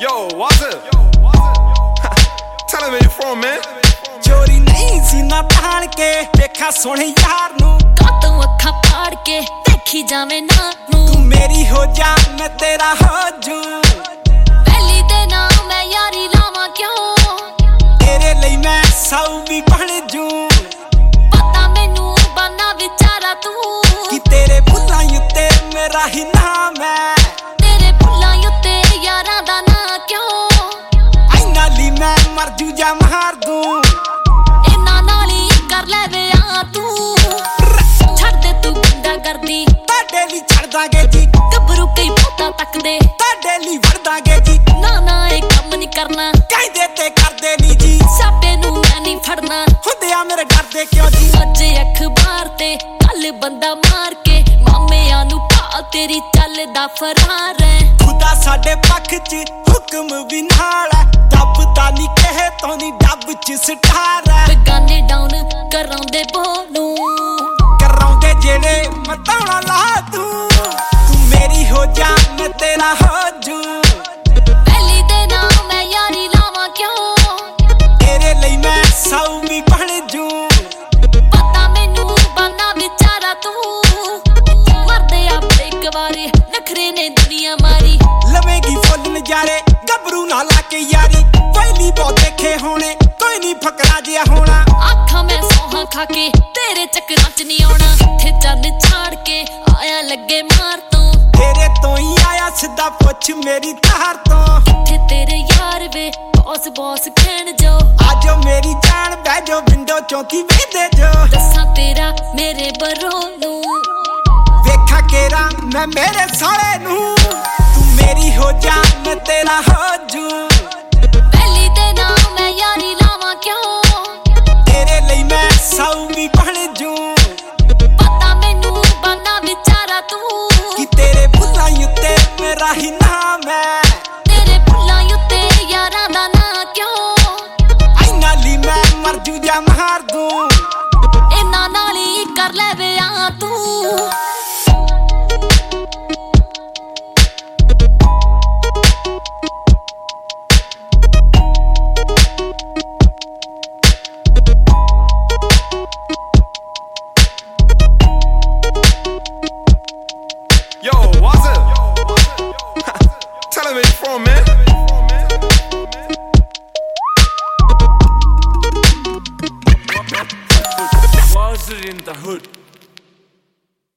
Yo, what's up? Tell him where you from, man. चोरी नहीं सीना तान के देखा सोने यार नू कातों अखा पाड़ के देखी जावे ना नू तू मेरी हो जा मैं तेरा हो जूं पहली ते ना मैं यारी लावां क्यों तेरे लिए मैं सौ भी बन जूं पता मैनू बना विचारा तू कि तेरे भुल्लां उत्ते मेरा ही नाम है तेरे भुल्लां उत्ते यारां दा ना क्यों ऐना ली मैं मर जू जा मार दूं इना नाली कर ले विआह तू छड़ दे तू गुंडा करदी ताडे ली छड़ दांगे जी गबरू कई पोता तक दे ताडे ली वड़ दांगे जी ना ना ये काम नहीं करना कहदे ते करदे नी जी सापे नू मैं नहीं फड़ना हुंदे आ मेरे डरदे क्यों जी अज अखबार ते कल बंदा मार के मामियां नू पा तेरी चलदा फरार है खुदा साडे पक्ष च हुक्म भी नाल है दब तानी कहे तो नी डब च सटार है बेगाने डाउन करांदे बोनू कराउंदे जेड़े मतावना ला तू मेरी हो जा मैं तेरा हो जूं पहली दे ना मैं यारी लावां क्यों तेरे लिए मैं सौ भी बन जूं पता मैनू बना विचारा तू मरदे आप एक बारी नखरे ने दुनिया मारी लवेगी फुल नजारे गबरू ना लाके यारी पहली बहुत देखे होने कोई नहीं फकरा जिया होना आखा मैं सोहा खा के तेरे चक्करां च नहीं आउणा थे चंद छाड़ के आया लगे मार तो तेरे तो ही आया सीधा पुछ मेरी तार तो किथे तेरे यार वे बॉस बॉस कहण जो आजो मेरी जान बह जो विंडो चौकी वेंदे जो दसा तेरा मेरे बरोनू वेखा केरा मैं मेरे साले नू तू मेरी हो जा मैं तेरा हो जूं